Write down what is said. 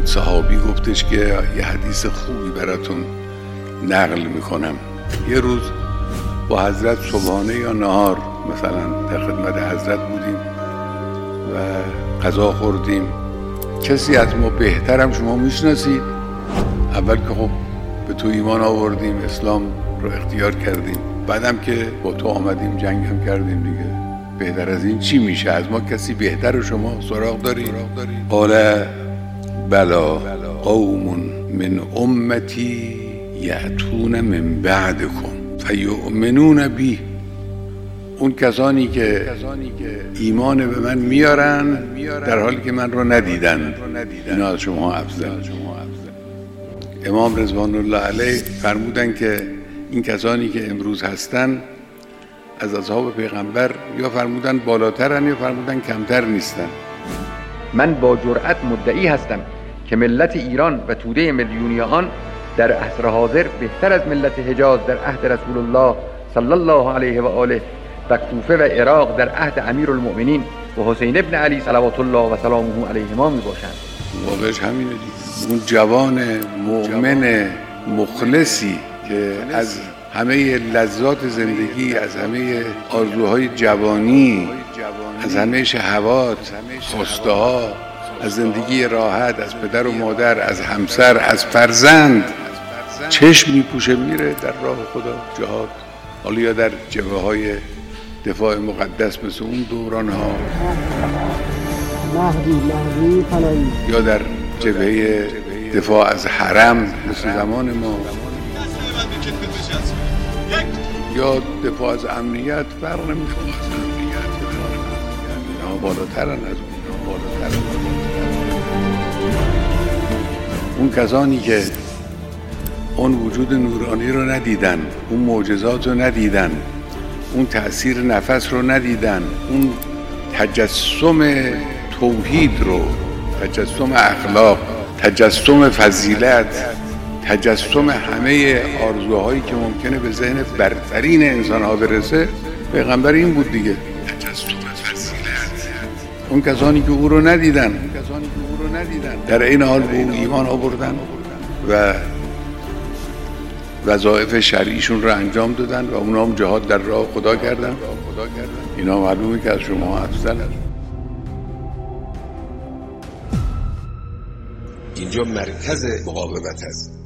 صحابی گفتش که یه حدیث خوبی براتون نقل میکنم. یه روز با حضرت صبحانه یا نهار مثلا در خدمت حضرت بودیم و غذا خوردیم. کسی از ما بهترم شما میشناسید؟ اول که خب به تو ایمان آوردیم، اسلام رو اختیار کردیم، بعدم که با تو آمدیم جنگ هم کردیم دیگه، بهتر از این چی میشه؟ از ما کسی بهتر رو شما سراغ داری؟ قال بلا قوم من امتی یأتون من بعدکم فیؤمنون بی. اون کسانی که ایمان به من میارن در حالی که من رو ندیدن، اینا از شما افضل. امام رضوان الله علیه فرمودن که این کسانی که امروز هستن از اصحاب پیغمبر یا فرمودن بالاترن یا فرمودن کمتر نیستن. من با جرأت مدعی هستم که ملت ایران و توده میلیونی آن در عصر حاضر بهتر از ملت حجاز در عهد رسول الله صلی الله علیه و آله و کوفه و عراق در عهد امیرالمؤمنین و حسین ابن علی صلوات الله و سلامه علیهما می باشند. واقعش همینه دیگه. اون جوان مؤمن مخلصی که از همه لذات زندگی، از همه آرزوهای جوانی، از همه شهوات، خواسته ها، از زندگی راحت، از پدر و مادر، از همسر، از فرزند چشم میپوشه میره در راه خدا جهاد، حالا یا در جبهه های دفاع مقدس مثل اون دوران ها یا در جبهه دفاع از حرم مثل زمان ما یا دفاع از امنیت، فرق نمیکنه. اینا بالاترن از اون کسانی که اون وجود نورانی رو ندیدن، اون معجزات رو ندیدن، اون تأثیر نفس رو ندیدن، اون تجسم توحید رو، تجسم اخلاق، تجسم فضیلت، تجسم همه آرزوهایی که ممکنه به ذهن برترین انسان‌ها برسه، پیغمبر این بود دیگه، تجسم فضیلت. اون کسانی که او رو ندیدن در این حال به او ایمان آوردن و وظایف شرعیشون رو انجام دادن و اونا هم جهاد در راه خدا کردن. اینا معلومه که از شما افضلن. اینجا مرکز مقاومت است.